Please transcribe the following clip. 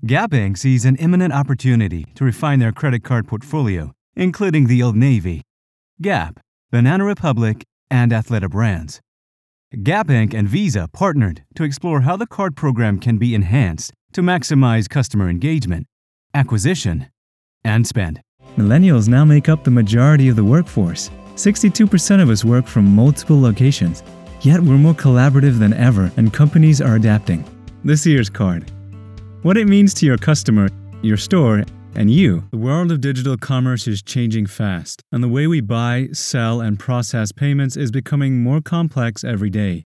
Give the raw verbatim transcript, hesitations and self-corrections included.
Gap Incorporated sees an imminent opportunity to refine their credit card portfolio, including the Old Navy, Gap, Banana Republic, and Athleta brands. Gap Incorporated and Visa partnered to explore how the card program can be enhanced to maximize customer engagement, acquisition, and spend. Millennials now make up the majority of the workforce. sixty-two percent of us work from multiple locations. Yet we're more collaborative than ever, and companies are adapting. This year's card. What it means to your customer, your store, and you. The world of digital commerce is changing fast, and the way we buy, sell, and process payments is becoming more complex every day.